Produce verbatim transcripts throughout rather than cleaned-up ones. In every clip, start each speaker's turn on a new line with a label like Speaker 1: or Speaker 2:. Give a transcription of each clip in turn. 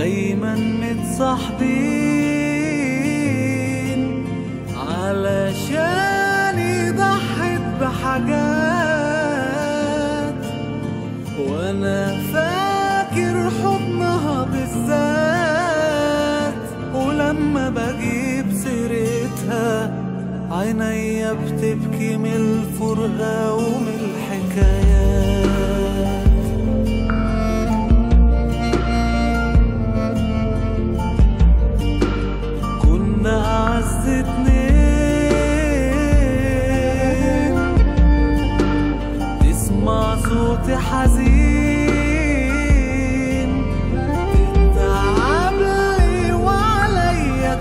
Speaker 1: دايما متصاحبين علشان ضحت بحاجات، وانا فاكر حضنها بالذات، ولما بجيب سيرتها عينيا بتبكي من الفرقة ومن الحكايات. كنا أعز اتنين، تسمع صوتي حزين، تتعب لي وعليا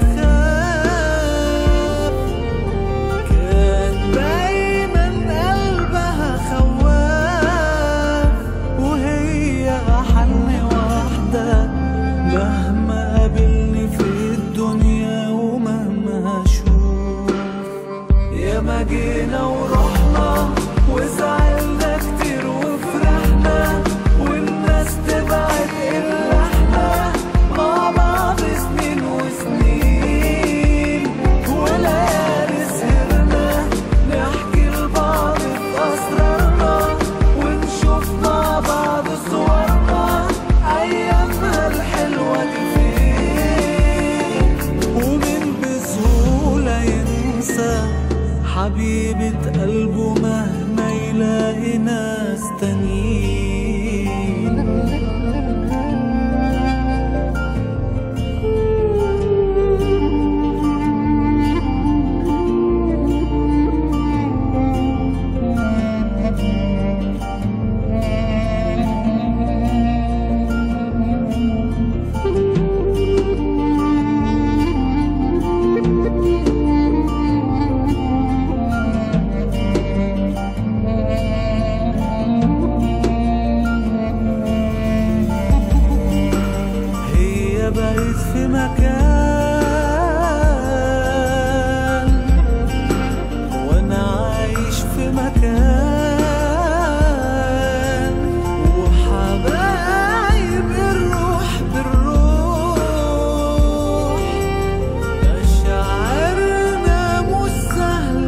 Speaker 1: تخاف، كان دايما قلبها خواف، وهي أحن واحدة مهما قابلني في الدنيا ومهما أشوف. ياما جينا ورحنا وزعلنا كتير وفرحنا، والناس تبعد إلا احنا مع بعض سنين وسنين، وليالي سهرنا نحكي لبعض في أسرارنا، ونشوف مع بعض صورنا أيامها الحلوة دي فين. ومن بسهولة ينسى حبيبة قلبه مهما يلاقي ناس تانيين. بقيت في مكان وانا عايش في مكان، وحبايب الروح بالروح، مشاعرنا مش سهل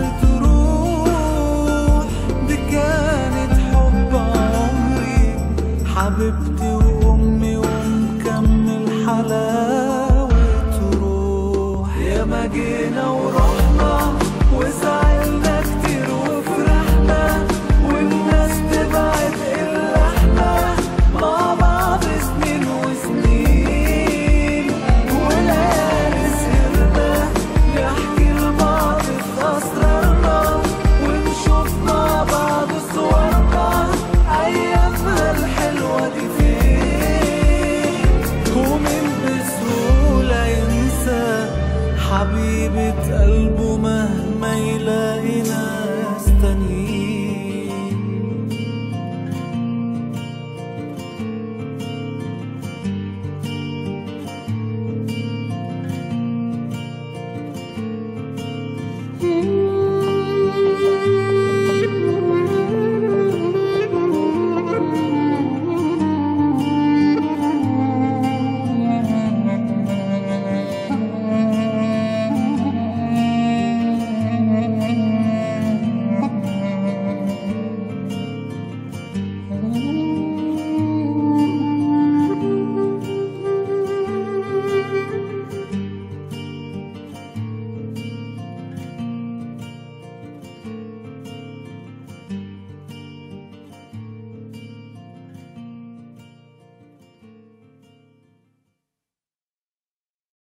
Speaker 1: تروح، دي كانت حب عمري حبيبتي وامي ومكمل حلاوة روح. ياما جينا ورحنا وزعلنا كتير وفرحنا، والناس تبعد إلا احنا مع بعض سنين وسنين، وليالي سهرنا نحكي لبعض في أسرارنا، ونشوف مع بعض صورنا أيامها الحلوة دي فين. ومن بسهولة ينسى حبيبة قلبه مهما يلاقي